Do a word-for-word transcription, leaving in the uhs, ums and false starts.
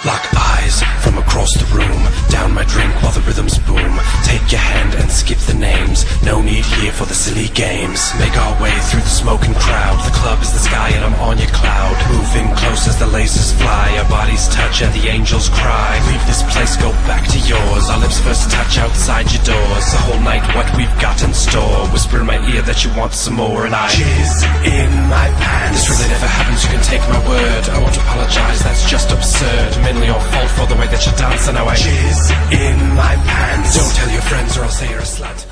Lock eyes from across the room, down my drink while the rhythms boom. Take your hand and skip the names, no need here for the silly games. Make our way through the smoking crowd, the club is the sky and I'm on your cloud. Moving close as the lasers fly, our bodies touch and the angels cry. Leave this place, go back to yours, our lips first touch outside your doors. The whole night what we've got in store, whisper in my ear that you want some more, and I jizz in my pants. This really never happens, you can take my word. I won't apologize, that's just absurd. Mainly your fault for the way that you dance, and now I jizz in my pants. Don't tell your friends or I'll say you're a slut.